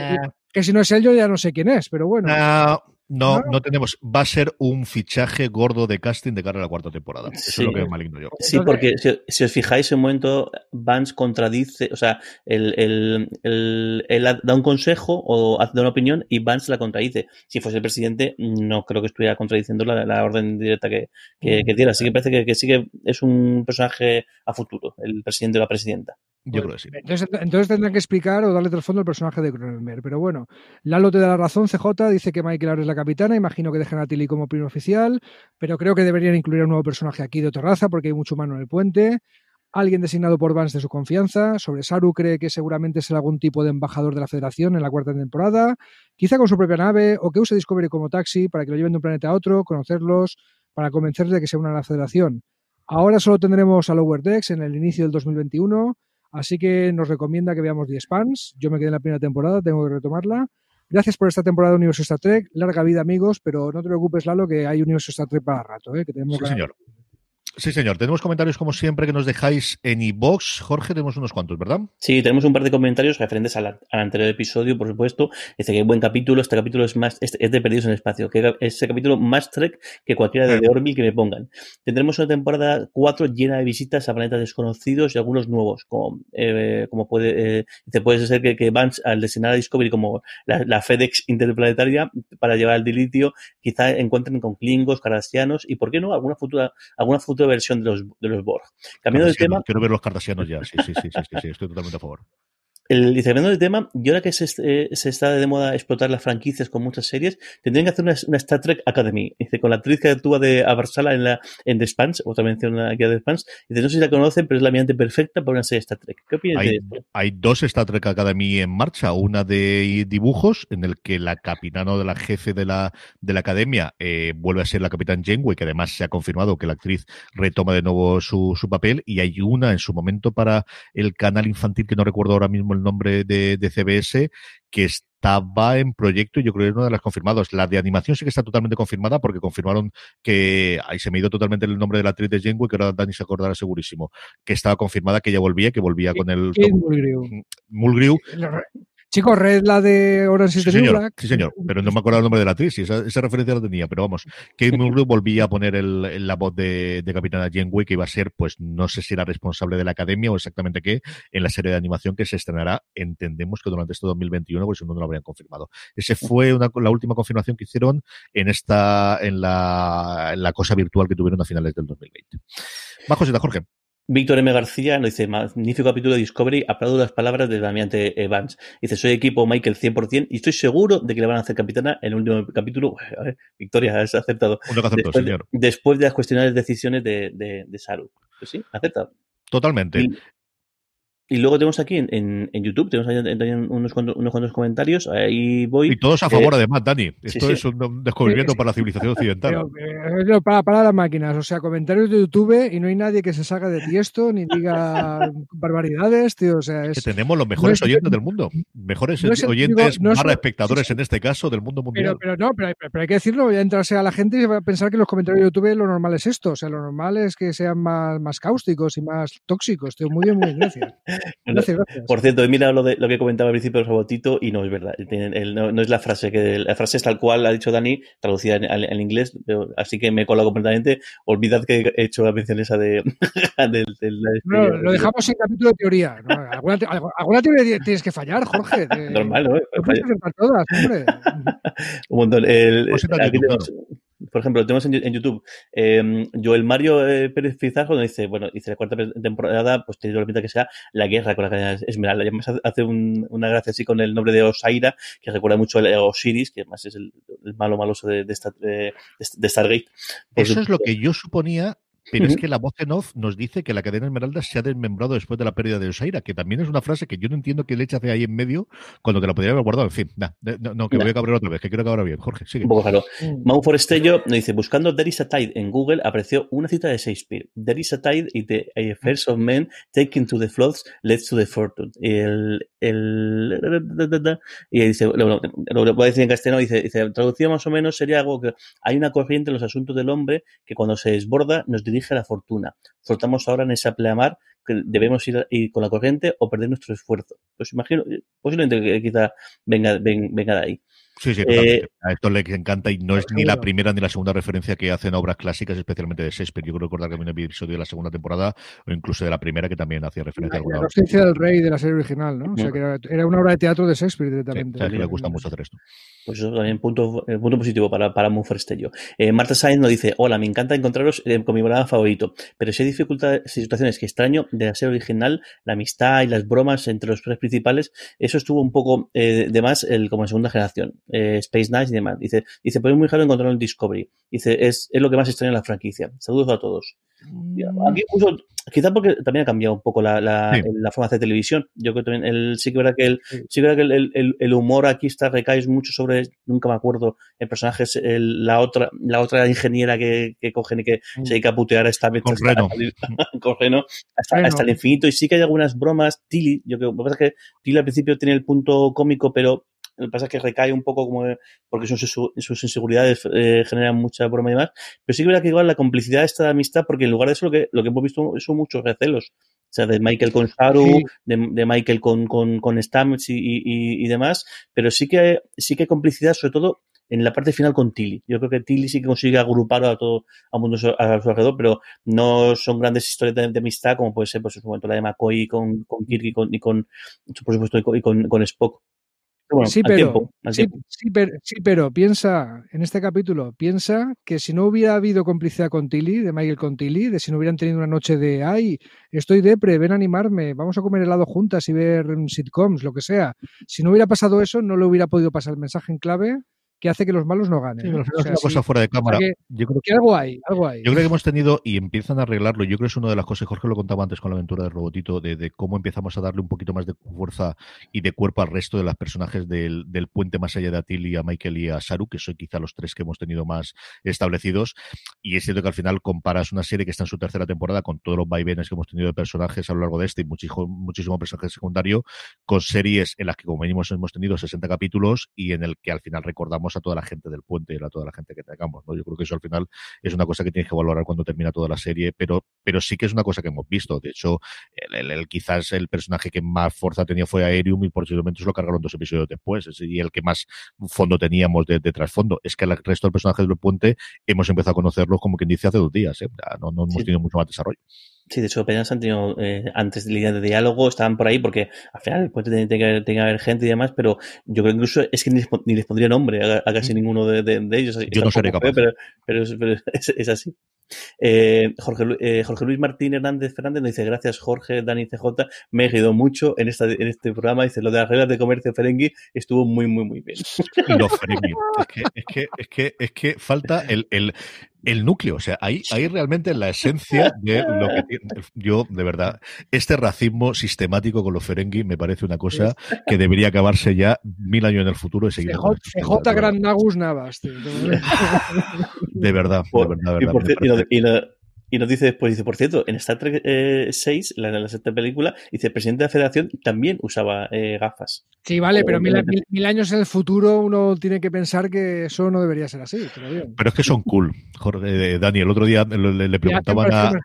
que si no es él, yo ya no sé quién es, pero bueno. No tenemos. Va a ser un fichaje gordo de casting de cara a la 4ª temporada. Eso es lo que me maligno yo. Sí, porque si os fijáis, en un momento Vance contradice, o sea, él da un consejo o da una opinión y Vance la contradice. Si fuese el presidente, no creo que estuviera contradiciendo la orden directa que diera. Así que parece que sí que es un personaje a futuro, el presidente o la presidenta. Yo creo que sí. Entonces tendrán que explicar o darle trasfondo al personaje de Cronenberg. Pero bueno, Lalo te da la razón, CJ, dice que Michael ahora es la capitana, imagino que dejan a Tilly como primo oficial, pero creo que deberían incluir a un nuevo personaje aquí de otra raza porque hay mucho humano en el puente. Alguien designado por Vance de su confianza. Sobre Saru cree que seguramente será algún tipo de embajador de la Federación en la 4ª temporada, quizá con su propia nave o que use Discovery como taxi para que lo lleven de un planeta a otro, conocerlos, para convencerles de que se unan a la Federación. Ahora solo tendremos a Lower Decks en el inicio del 2021. Así que nos recomienda que veamos The Expanse. Yo me quedé en la primera temporada, tengo que retomarla. Gracias por esta temporada de Universo Star Trek. Larga vida, amigos, pero no te preocupes, Lalo, que hay Universo Star Trek para rato. Que tenemos sí, señor. Sí, señor. Tenemos comentarios, como siempre, que nos dejáis en iVoox. Jorge, tenemos unos cuantos, ¿verdad? Sí, tenemos un par de comentarios referentes al anterior episodio, por supuesto. Dice que buen capítulo. Este capítulo es de Perdidos en el Espacio. Que ese capítulo más Trek que cualquiera de Orville que me pongan. Tendremos una temporada 4 llena de visitas a planetas desconocidos y algunos nuevos. Como puede ser que Vance, al designar a Discovery como la FedEx interplanetaria para llevar el dilitio, quizá encuentren con Klingons, Cardassianos y, ¿por qué no?, alguna futura versión de los Borg. Cambiando de tema. Quiero ver los Cardassianos ya. Sí, estoy totalmente a favor. Cambiando de tema, yo ahora que se está de moda explotar las franquicias con muchas series, tendrían que hacer una Star Trek Academy. Dice, con la actriz que actúa de Avarsala en The Expanse, otra mención aquí a The Expanse. Dice, no sé si la conocen, pero es la mirante perfecta para una serie de Star Trek. ¿Qué opinas de esto? Hay 2 Star Trek Academy en marcha, una de dibujos, en el que la capitana de la jefe de la academia vuelve a ser la capitán Janeway, que además se ha confirmado que la actriz retoma de nuevo su papel, y hay una en su momento para el canal infantil, que no recuerdo ahora mismo el el nombre de CBS, que estaba en proyecto y yo creo que es una de las confirmadas. La de animación sí que está totalmente confirmada porque confirmaron que, ahí se me ha ido totalmente el nombre de la actriz de Janeway, que ahora Dani se acordará segurísimo, que estaba confirmada que ella volvía, con el Mulgrew. Chicos, Red, la de Orange is the New Black. Sí, señor, pero no me acuerdo el nombre de la actriz, y esa referencia la tenía, pero vamos, Kate Mulgrew volvía a poner la voz de Capitana Janeway, que iba a ser, pues no sé si era responsable de la academia o exactamente qué, en la serie de animación que se estrenará, entendemos que durante este 2021, porque si no, no lo habrían confirmado. Ese fue la última confirmación que hicieron en la cosa virtual que tuvieron a finales del 2020. Va, Jorge. Víctor M. García nos dice, magnífico capítulo de Discovery, aplaudo las palabras de Damián Evans. Dice, soy equipo Michael 100% y estoy seguro de que le van a hacer capitana en el último capítulo. A ver, Victoria, has aceptado. Después de las cuestionables decisiones de Saru. Pues sí, aceptado. Totalmente. Y luego tenemos aquí en YouTube, tenemos ahí unos cuantos comentarios. Ahí voy. Y todos a favor, además, Dani. Esto es un descubrimiento para la civilización occidental. Pero para las máquinas, o sea, comentarios de YouTube y no hay nadie que se salga de Tiesto ni diga barbaridades, tío. O sea, que tenemos los mejores oyentes del mundo. Mejores oyentes, espectadores en este caso, del mundo mundial. Pero hay que decirlo, voy a entrarse a la gente y va a pensar que los comentarios de YouTube lo normal es esto. O sea, lo normal es que sean más cáusticos y más tóxicos, tío. Muy bien, gracias. Gracias. Por cierto, he mirado lo que comentaba al principio el Robotito y no es verdad. No es la frase, la frase es tal cual ha dicho Dani, traducida en inglés, así que me he colado completamente. Olvidad que he hecho la mención esa de no, lo dejamos en capítulo de teoría. ¿No? ¿Alguna teoría tienes que fallar, Jorge? Normal, ¿no? No puedes acertar todas, hombre. Un montón. Por ejemplo, tenemos en YouTube Joel Mario Pérez Pizarro nos dice, dice la cuarta temporada, pues te digo la pinta que sea la guerra con la cadena Esmeralda. Y además hace una gracia así con el nombre de Osaira, que recuerda mucho a Osiris, que además es el malo maloso de Stargate. Eso es lo que yo suponía. Pero es que la voz en off nos dice que la cadena Esmeralda se ha desmembrado después de la pérdida de Osaira, que también es una frase que yo no entiendo que le eche ahí en medio cuando te la podría haber guardado. En fin, voy a cabrear otra vez, que quiero que ahora bien. Jorge, sigue. Un poco claro. Mau Forestello nos dice, buscando There is a Tide en Google apareció una cita de Shakespeare. There is a tide y the affairs of men taken to the floods leads to the fortune. Y dice, lo voy a decir en castellano, dice, traducido más o menos sería algo que hay una corriente en los asuntos del hombre que cuando se desborda nos dirige a la fortuna. Flotamos ahora en esa pleamar que debemos ir con la corriente o perder nuestro esfuerzo. Pues imagino, posiblemente que quizá venga de ahí. Sí, totalmente. A esto le encanta y no es ni la primera ni la segunda referencia que hacen a obras clásicas, especialmente de Shakespeare. Yo creo recordar que había un episodio de la segunda temporada o incluso de la primera que también hacía referencia a alguna obra. La ausencia del rey de la serie original, ¿no? O sea, que era una obra de teatro de Shakespeare directamente. Sí, o sea, que le gusta mucho hacer esto. Pues eso también punto positivo para Monforstello. Marta Sainz nos dice, hola, me encanta encontraros con mi programa favorito, pero si hay dificultades y situaciones que extraño de la serie original, la amistad y las bromas entre los tres principales, eso estuvo un poco de más como en segunda generación. Space Nice y demás. Dice, pues es muy raro encontrarlo en Discovery. Dice, es lo que más extraño en la franquicia. Saludos a todos. Aquí incluso, quizá porque también ha cambiado un poco la forma de hacer televisión. Yo creo que también sí que verá que el humor aquí recae mucho sobre, nunca me acuerdo, el personaje es la otra ingeniera que cogen y que se dedica a putear a esta vez con Reno. Con Reno hasta el infinito. Y sí que hay algunas bromas. Tilly, lo que pasa es que Tilly al principio tiene el punto cómico, pero lo que pasa es que recae un poco como porque sus inseguridades generan mucha broma y demás, pero sí que verá que igual la complicidad está de amistad, porque en lugar de eso lo que hemos visto son muchos recelos, o sea, de Michael con Saru, sí. de Michael con Stamets y demás, pero sí que hay complicidad, sobre todo en la parte final con Tilly. Yo creo que Tilly sí que consigue agrupar a todo a mundo a su alrededor, pero no son grandes historias de amistad como puede ser, pues en su momento la de McCoy con Kirk y con por supuesto y con Spock. Bueno, sí, pero piensa, en este capítulo, piensa que si no hubiera habido complicidad con Tilly, de Michael con Tilly, de si no hubieran tenido una noche de, ay, estoy depre, ven a animarme, vamos a comer helado juntas y ver sitcoms, lo que sea. Si no hubiera pasado eso, no le hubiera podido pasar el mensaje en clave que hace que los malos no ganen. Sí, pero es una cosa fuera de cámara. Yo creo que algo hay. Yo creo que hemos tenido, y empiezan a arreglarlo, yo creo que es una de las cosas, Jorge lo contaba antes con la aventura del robotito, de cómo empezamos a darle un poquito más de fuerza y de cuerpo al resto de los personajes del puente, más allá de Atili, a Michael y a Saru, que son quizá los tres que hemos tenido más establecidos. Y es cierto que al final comparas una serie que está en su tercera temporada con todos los vaivenes que hemos tenido de personajes a lo largo de y muchísimo personaje secundario, con series en las que como mínimo hemos tenido 60 capítulos y en el que al final recordamos a toda la gente del puente y a toda la gente que tengamos, ¿no? Yo creo que eso al final es una cosa que tienes que valorar cuando termina toda la serie, pero sí que es una cosa que hemos visto. De hecho, quizás el personaje que más fuerza tenía fue Aerium y por ese momento se lo cargaron 2 episodios después, y el que más fondo teníamos de trasfondo. Es que el resto del personaje del puente hemos empezado a conocerlos como quien dice hace 2 días, no hemos tenido mucho más desarrollo. Sí, de hecho apenas han tenido antes de línea de diálogo, estaban por ahí porque al final pues, tiene que haber gente y demás, pero yo creo que incluso es que ni les pondría nombre a casi ninguno de ellos. Yo no seré capaz. Pero es así. Jorge Luis Martín Hernández Fernández nos dice: gracias Jorge, Dani, CJ, me he reído mucho en este programa. Dice: lo de las reglas de comercio Ferengi estuvo muy bien. Los Ferengi, es que falta el núcleo, o sea, ahí realmente la esencia de lo que tiene. Yo, de verdad, este racismo sistemático con los Ferengi me parece una cosa que debería acabarse ya 1000 años en el futuro y seguir. CJ Gran Nagus Navas, tío. De verdad. Y nos dice después, por cierto, en Star Trek 6, la sexta película, dice: el presidente de la Federación también usaba gafas. Sí, vale, pero mil años en el futuro uno tiene que pensar que eso no debería ser así. Pero es que son cool. Jorge, Dani, el otro día le preguntaban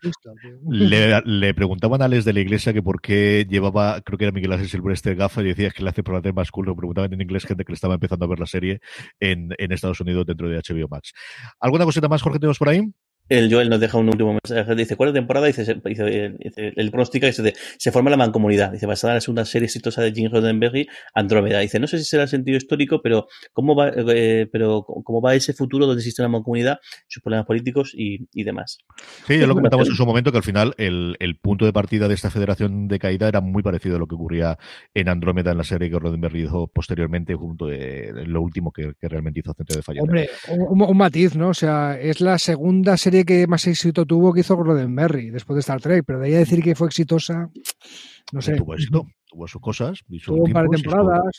le preguntaban a Alex de la Iglesia que por qué llevaba, creo que era Miguel Ángel Silvestre, gafas, y decía que le hace por la más cool. Lo preguntaban en inglés gente que le estaba empezando a ver la serie en Estados Unidos dentro de HBO Max. ¿Alguna cosita más, Jorge, tenemos por ahí? El Joel nos deja un último mensaje. Dice: ¿cuál es la temporada? Dice el pronóstico se forma la mancomunidad. Dice: basada en la segunda serie exitosa de Gene Roddenberry, Andrómeda. Dice: no sé si será el sentido histórico, pero ¿cómo va ese futuro donde existe una mancomunidad, sus problemas políticos y demás? Sí, ya lo comentamos en su momento, que al final el punto de partida de esta federación de caída era muy parecido a lo que ocurría en Andrómeda, en la serie que Roddenberry hizo posteriormente, junto de lo último que realmente hizo Centro de Fallar. Hombre, un matiz, ¿no? O sea, es la segunda serie que más éxito tuvo que hizo Roddenberry después de Star Trek, pero de ahí a decir que fue exitosa, no sé. Tuvo éxito, tuvo sus cosas. Tuvo un par de temporadas,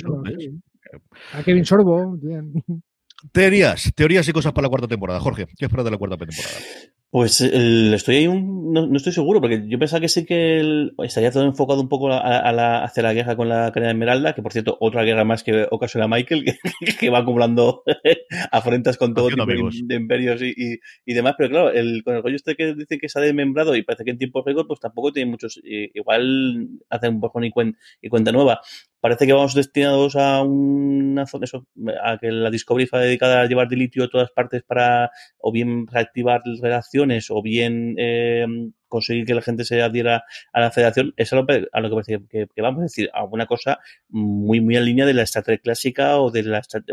a Kevin Sorbo, bien. Teorías y cosas para la cuarta temporada. Jorge, ¿qué esperas de la cuarta temporada? Pues estoy ahí no estoy seguro, porque yo pensaba que sí que estaría todo enfocado un poco hacia la guerra con la Cadena Esmeralda, que por cierto, otra guerra más que ocasiona Michael, que va acumulando afrentas con todo tipo de imperios y demás, pero claro, con el rollo este que dicen que se ha desmembrado y parece que en tiempo récord, pues tampoco tiene muchos, igual hacen un bajón y cuenta nueva. Parece que vamos destinados a una zona, a que la Discovery fue dedicada a llevar de litio a todas partes para o bien reactivar relaciones o bien conseguir que la gente se adhiera a la federación. Eso es a lo que parece que vamos a decir, alguna cosa muy en línea de la Star Trek clásica o de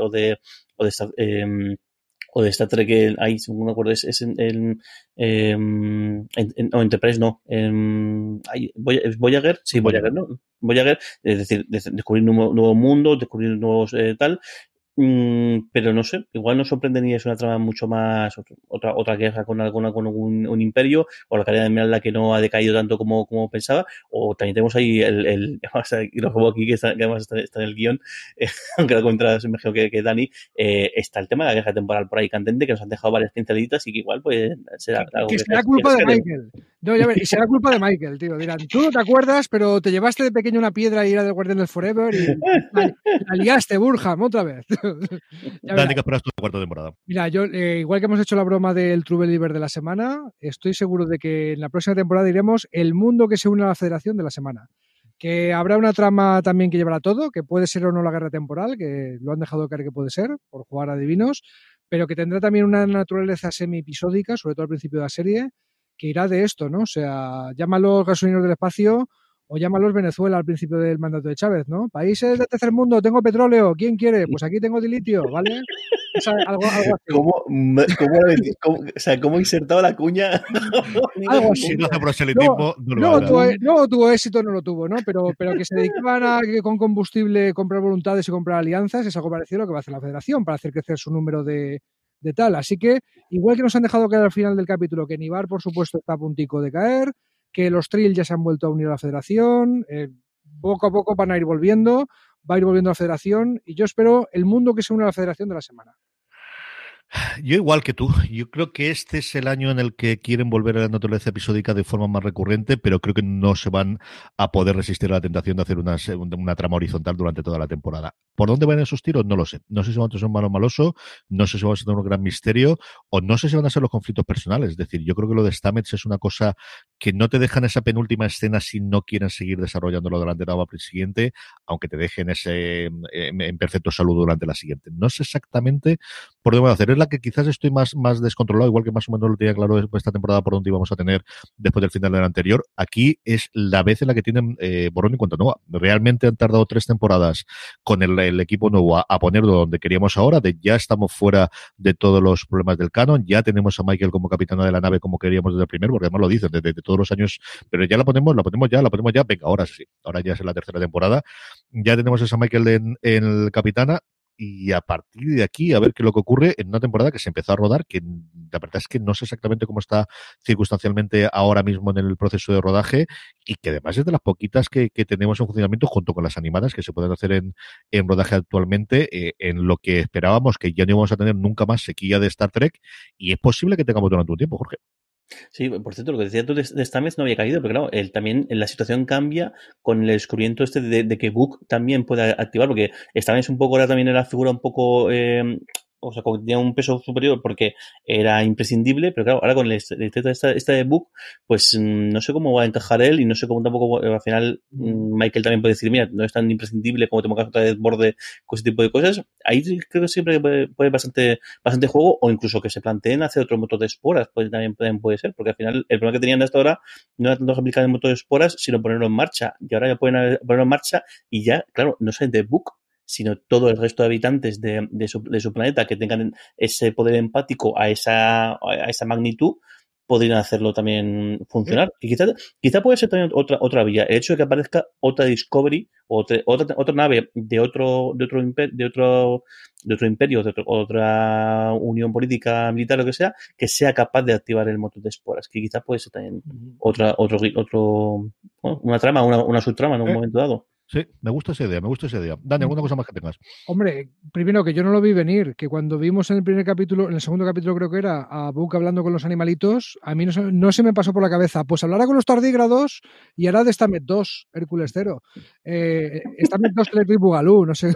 Star Trek, ahí, según me acuerdo, es en Enterprise, no. Voyager, sí, Voyager, ¿no? Voyager, es decir, descubrir nuevos mundos, descubrir nuevos tal. Pero no sé, igual nos sorprendería es una trama mucho más otra guerra con un imperio, o la Cadena de Esmeralda que no ha decaído tanto como pensaba, o también tenemos ahí y lo juego aquí que además está en el guión, aunque lo comentas mejor que Dani, está el tema de la guerra temporal por ahí candente, que nos han dejado varias pincelitas y que igual pues será algo que será culpa de Michael. No, ya ver, y será culpa de Michael, tío. Dirán, tú no te acuerdas, pero te llevaste de pequeño una piedra y era del Guardián del Forever y la liaste, Burham, otra vez. Dani, ¿qué esperas tú de la cuarta temporada? Mira, yo, igual que hemos hecho la broma del True Believer de la semana, estoy seguro de que en la próxima temporada diremos el mundo que se une a la federación de la semana. Que habrá una trama también que llevará todo, que puede ser o no la guerra temporal, que lo han dejado caer que puede ser, por jugar a divinos, pero que tendrá también una naturaleza semi-episódica, sobre todo al principio de la serie, que irá de esto, ¿no? O sea, llámalos gasolineros del espacio o llámalos Venezuela al principio del mandato de Chávez, ¿no? Países del tercer mundo, tengo petróleo, ¿quién quiere? Pues aquí tengo dilitio, ¿vale? Algo así. ¿Cómo insertaba la cuña? Algo así. Si no hace proselitismo, no tuvo éxito, no lo tuvo, ¿no? Pero que se dedicaban a que con combustible comprar voluntades y comprar alianzas es algo parecido a lo que va a hacer la Federación para hacer crecer su número de tal. Así que, igual que nos han dejado caer al final del capítulo, que Nibar, por supuesto, está a puntico de caer, que los Trill ya se han vuelto a unir a la Federación, poco a poco van a ir volviendo, va a ir volviendo a la Federación, y yo espero el mundo que se une a la Federación de la semana. Yo igual que tú, yo creo que este es el año en el que quieren volver a la naturaleza episódica de forma más recurrente, pero creo que no se van a poder resistir a la tentación de hacer una trama horizontal durante toda la temporada. ¿Por dónde van esos tiros? No lo sé. No sé si van a ser un malo maloso, no sé si van a ser un gran misterio, o no sé si van a ser los conflictos personales. Es decir, yo creo que lo de Stamets es una cosa que no te dejan esa penúltima escena si no quieren seguir desarrollándolo durante la siguiente, aunque te dejen ese en perfecto salud durante la siguiente. No sé exactamente por dónde van a hacer. Es la que quizás estoy más descontrolado, igual que más o menos lo tenía claro esta temporada por dónde íbamos a tener después del final del anterior. Aquí es la vez en la que tienen borrón y cuenta nueva. Realmente han tardado 3 temporadas con el equipo nuevo a ponerlo donde queríamos ahora, de ya estamos fuera de todos los problemas del canon, ya tenemos a Michael como capitán de la nave como queríamos desde el primero, porque además lo dicen desde todos los años, pero ya la ponemos ya, venga, ahora sí, ahora ya es la tercera temporada, ya tenemos a Michael en el capitana, y a partir de aquí a ver qué es lo que ocurre en una temporada que se empezó a rodar, que la verdad es que no sé exactamente cómo está circunstancialmente ahora mismo en el proceso de rodaje, y que además es de las poquitas que tenemos en funcionamiento junto con las animadas que se pueden hacer en rodaje actualmente, en lo que esperábamos que ya no íbamos a tener nunca más sequía de Star Trek, y es posible que tengamos durante un tiempo, Jorge. Sí, por cierto, lo que decías tú de Stamets no había caído, pero claro, también la situación cambia con el descubrimiento de que Book también puede activar, porque Stamets un poco ahora también era figura un poco... o sea, tenía un peso superior porque era imprescindible, pero claro, ahora con esta de Book, pues no sé cómo va a encajar él y no sé cómo tampoco, al final Michael también puede decir, mira, no es tan imprescindible como tengo que otra vez borde con ese tipo de cosas. Ahí creo que siempre puede bastante juego, o incluso que se planteen hacer otro motor de esporas, pues también puede ser, porque al final el problema que tenían hasta ahora no era tanto aplicar el motor de esporas, sino ponerlo en marcha, y ahora ya pueden ponerlo en marcha y ya, claro, no sé de Book, sino todo el resto de habitantes de su planeta que tengan ese poder empático a esa magnitud, podrían hacerlo también funcionar. Y quizá puede ser también otra vía. El hecho de que aparezca otra Discovery, otra nave de otro imperio, de otra unión política, militar, lo que sea capaz de activar el motor de esporas, que quizá puede ser también una trama, una subtrama en un momento dado. Sí, me gusta esa idea. Dani, ¿alguna cosa más que tengas? Hombre, primero que yo no lo vi venir, que cuando vimos en el segundo capítulo creo que era, a Book hablando con los animalitos, a mí no se me pasó por la cabeza, pues hablará con los tardígrados y hará de Stamets 2, Hércules 0. Stamets 2 Electric Boogaloo, no sé.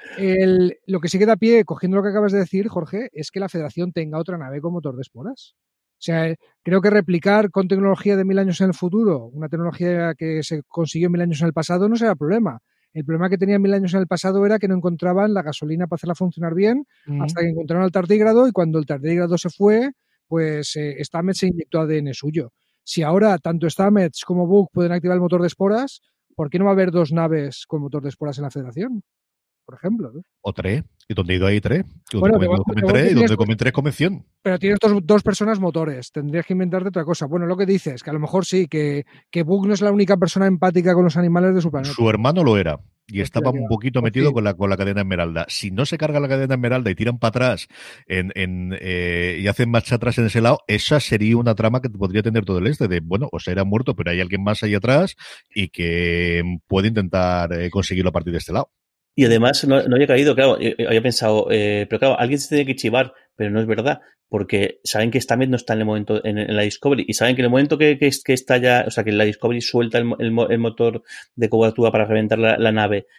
Lo que sí queda a pie, cogiendo lo que acabas de decir, Jorge, es que la Federación tenga otra nave con motor de esporas. O sea, creo que replicar con tecnología de 1000 años en el futuro, una tecnología que se consiguió 1000 años en el pasado, no será problema. El problema que tenían 1000 años en el pasado era que no encontraban la gasolina para hacerla funcionar bien hasta que encontraron al tardígrado, y cuando el tardígrado se fue, pues Stamets se inyectó ADN suyo. Si ahora tanto Stamets como Book pueden activar el motor de esporas, ¿por qué no va a haber 2 naves con motor de esporas en la Federación? Por ejemplo, ¿no? O 3. ¿Y dónde he ido ahí 3? ¿Y Bueno, donde comen 3 comen 100? Pero tienes 2 personas motores. Tendrías que inventarte otra cosa. Bueno, lo que dices, que a lo mejor sí, que Book no es la única persona empática con los animales de su planeta. Su hermano lo era. Y estaba un poquito metido con la cadena Esmeralda. Si no se carga la cadena Esmeralda y tiran para atrás y hacen marcha atrás en ese lado, esa sería una trama que podría tener todo el de, bueno, o sea, era muerto, pero hay alguien más ahí atrás y que puede intentar conseguirlo a partir de este lado. Y además no había caído, claro, había pensado, pero claro, alguien se tiene que chivar, pero no es verdad, porque saben que Stamets no está en el momento en la Discovery, y saben que en el momento que está ya, o sea, que la Discovery suelta el motor de cobertura para reventar la nave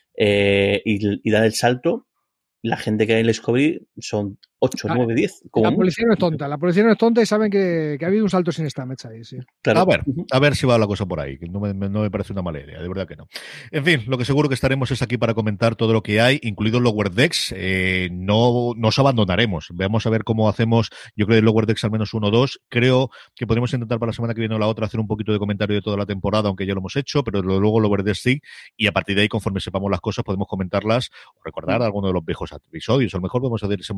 y da el salto, la gente que hay en la Discovery son 8, 9, 10. La policía no es tonta y saben que ha habido un salto sin Stamets ahí, sí. Claro. A ver si va la cosa por ahí, que no me parece una mala idea, de verdad que no. En fin, lo que seguro que estaremos es aquí para comentar todo lo que hay, incluido Lower Decks. No nos abandonaremos. Veamos a ver cómo hacemos. Yo creo que Lower Decks al menos 1 o 2. Creo que podemos intentar para la semana que viene o la otra hacer un poquito de comentario de toda la temporada, aunque ya lo hemos hecho, pero luego Lower Decks sí, y a partir de ahí, conforme sepamos las cosas, podemos comentarlas o recordar alguno de los viejos episodios. A lo mejor podemos hacer ese momento de verlo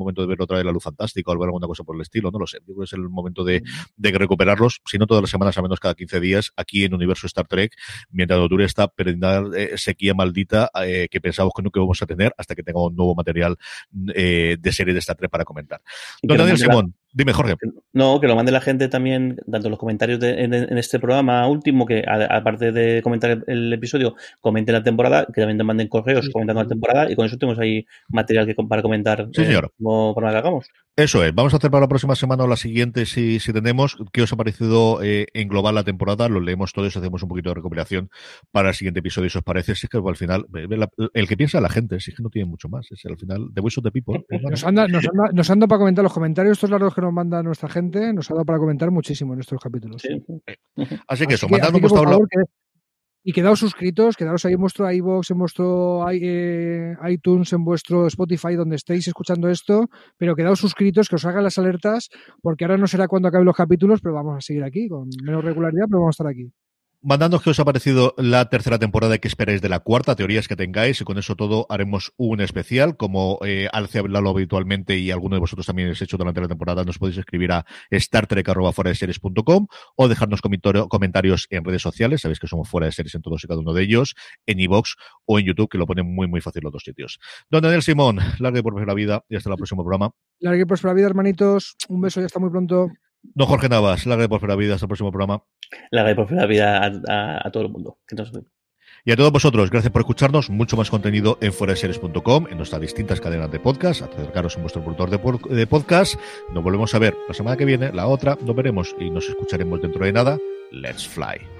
otra vez la luz fantástica o alguna cosa por el estilo, no lo sé. Yo creo que es el momento de recuperarlos, si no todas las semanas, al menos cada 15 días, aquí en Universo Star Trek, mientras dure esta perennial sequía maldita que pensamos que nunca vamos a tener hasta que tengamos un nuevo material de serie de Star Trek para comentar. Don Daniel Simón, dime, Jorge. No, que lo mande la gente también, tanto en los comentarios en este programa último, que aparte de comentar el episodio, comenten la temporada, que también te manden correos comentando la temporada, y con eso tenemos ahí material para comentar como programa que hagamos. Eso es, vamos a hacer para la próxima semana o la siguiente si tenemos. ¿Qué os ha parecido en global la temporada? Lo leemos todos, hacemos un poquito de recopilación para el siguiente episodio, si os parece. Si es que al final, el que piensa la gente, si es que no tiene mucho más, es al final, The Voice of the People. Nos han dado para comentar los comentarios, estos largos que nos manda nuestra gente, nos ha dado para comentar muchísimo en estos capítulos. Sí. Así que eso, mandadnos vuestra habla. Y quedaos suscritos, quedaos ahí en vuestro iVoox, en vuestro iTunes, en vuestro Spotify, donde estéis escuchando esto, pero quedaos suscritos, que os hagan las alertas, porque ahora no será cuando acaben los capítulos, pero vamos a seguir aquí, con menos regularidad, pero vamos a estar aquí. Mandadnos qué os ha parecido la tercera temporada y qué esperáis de la cuarta, teorías que tengáis, y con eso todo haremos un especial, como Alce ha hablado habitualmente y alguno de vosotros también habéis hecho durante la temporada. Nos podéis escribir a startrek@fueradeseries.com o dejarnos comentarios en redes sociales, sabéis que somos Fuera de Series en todos y cada uno de ellos, en iVoox o en YouTube, que lo ponen muy muy fácil los dos sitios. Don Daniel Simón, larga y próspera vida y hasta el próximo programa. Larga y próspera vida, hermanitos, un beso y hasta muy pronto. Don Jorge Navas, larga y próspera vida, hasta el próximo programa. Larga y próspera vida a todo el mundo. Y a todos vosotros, gracias por escucharnos. Mucho más contenido en fueradeseries.com, en nuestras distintas cadenas de podcast. Acercaros a vuestro productor de podcast. Nos volvemos a ver la semana que viene, la otra, nos veremos y nos escucharemos dentro de nada. Let's fly.